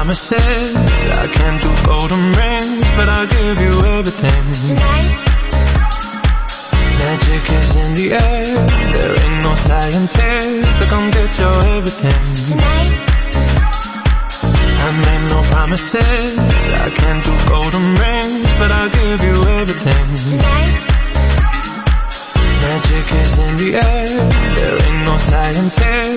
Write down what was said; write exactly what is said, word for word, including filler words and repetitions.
promises. I can't do golden rings, but I'll give you everything. Tonight, magic is in the air. There ain't no scientist to come get your everything. tonight, I made no promises. I can't do golden rings, but I'll give you everything. tonight, Magic is in the air. There ain't no scientist